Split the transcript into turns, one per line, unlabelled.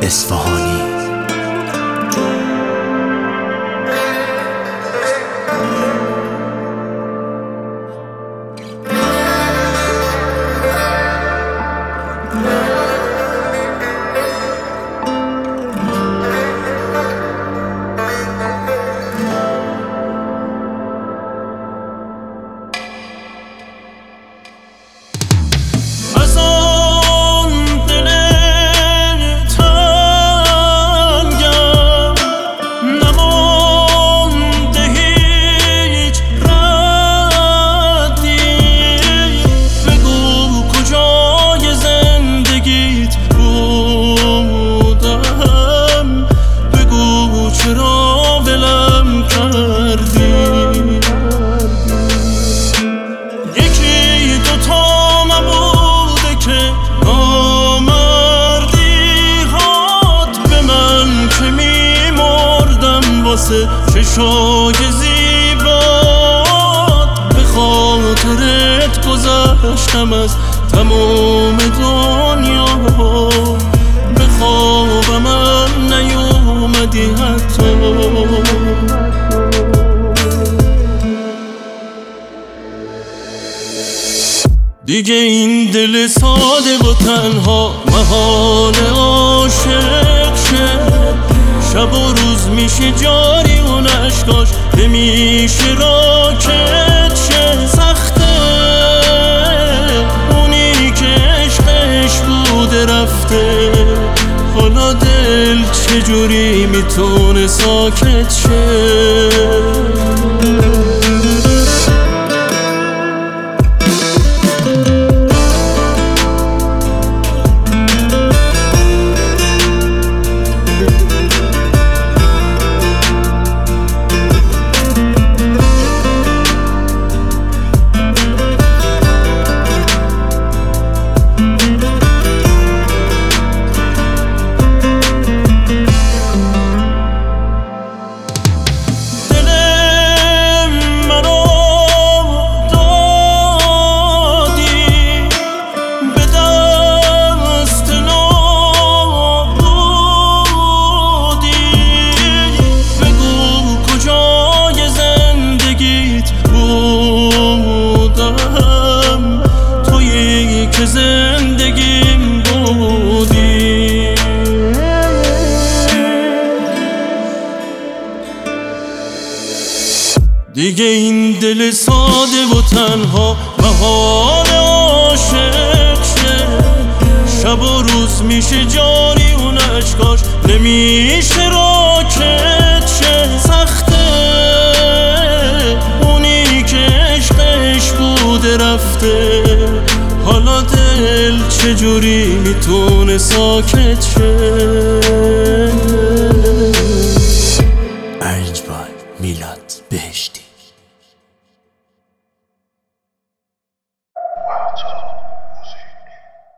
اصفهانی.
چشای زیبات به خاطرت گذشتم از تمام دنیا، به خوابم نیومدی حتی. دیگه این دل ساده و تنها محال عاشق شه، شب و روز میشه جاری و نشکاش نمیشه راکت شه. سخته اونی که عشقش بوده رفته، حالا دل چجوری میتونه ساکت شه؟ زندگیم بودی دیگه این دل ساده و تنها محال عاشق شه، شب و روز میشه جاری و نشکاش نمیشه راکت شه. سخته اونی که عشقش بوده رفته، حالا دل چجوری میتونه ساکت شه؟